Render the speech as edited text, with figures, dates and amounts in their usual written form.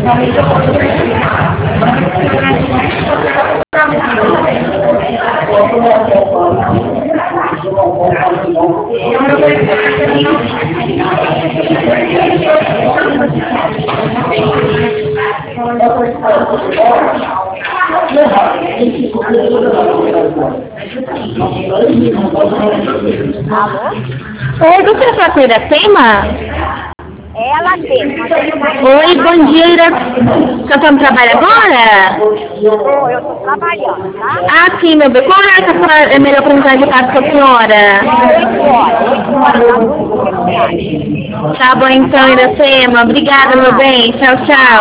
Oi, você é sua Iracema? Ela tem. Oi, bom dia, Iracema. Você está no trabalho agora? Eu estou trabalhando, tá? Ah, sim, meu bem. Qual hora é melhor para entrar de casa com a senhora? 8 horas, Tá bom então, Iracema. Obrigada, meu bem. Tchau, tchau.